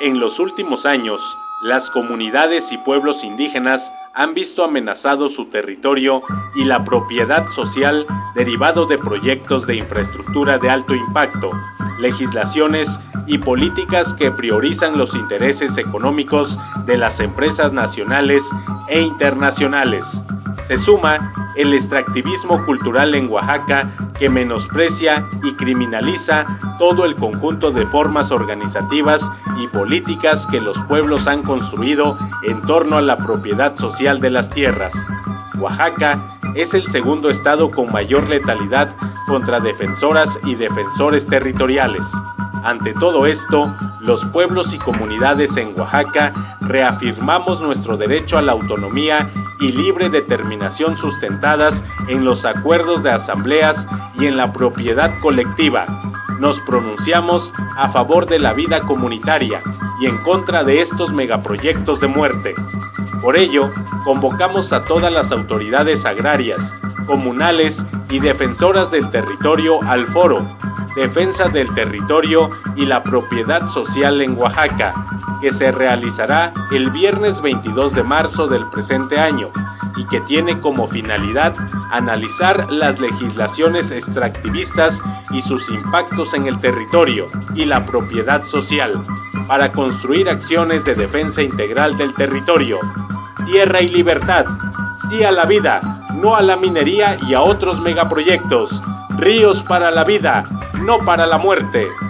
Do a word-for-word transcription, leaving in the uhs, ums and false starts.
En los últimos años, las comunidades y pueblos indígenas han visto amenazado su territorio y la propiedad social derivado de proyectos de infraestructura de alto impacto, legislaciones y políticas que priorizan los intereses económicos de las empresas nacionales e internacionales. Se suma el extractivismo cultural en Oaxaca, que menosprecia y criminaliza todo el conjunto de formas organizativas y políticas que los pueblos han construido en torno a la propiedad social de las tierras. Oaxaca es el segundo estado con mayor letalidad contra defensoras y defensores territoriales. Ante todo esto, los pueblos y comunidades en Oaxaca reafirmamos nuestro derecho a la autonomía y libre determinación sustentadas en los acuerdos de asambleas y en la propiedad colectiva. Nos pronunciamos a favor de la vida comunitaria y en contra de estos megaproyectos de muerte. Por ello, convocamos a todas las autoridades agrarias, comunales y defensoras del territorio al foro Defensa del Territorio y la Propiedad Social en Oaxaca, que se realizará el viernes veintidós de marzo del presente año y que tiene como finalidad analizar las legislaciones extractivistas y sus impactos en el territorio y la propiedad social, para construir acciones de defensa integral del territorio. Tierra y libertad, sí a la vida, no a la minería y a otros megaproyectos. Ríos para la vida, no para la muerte.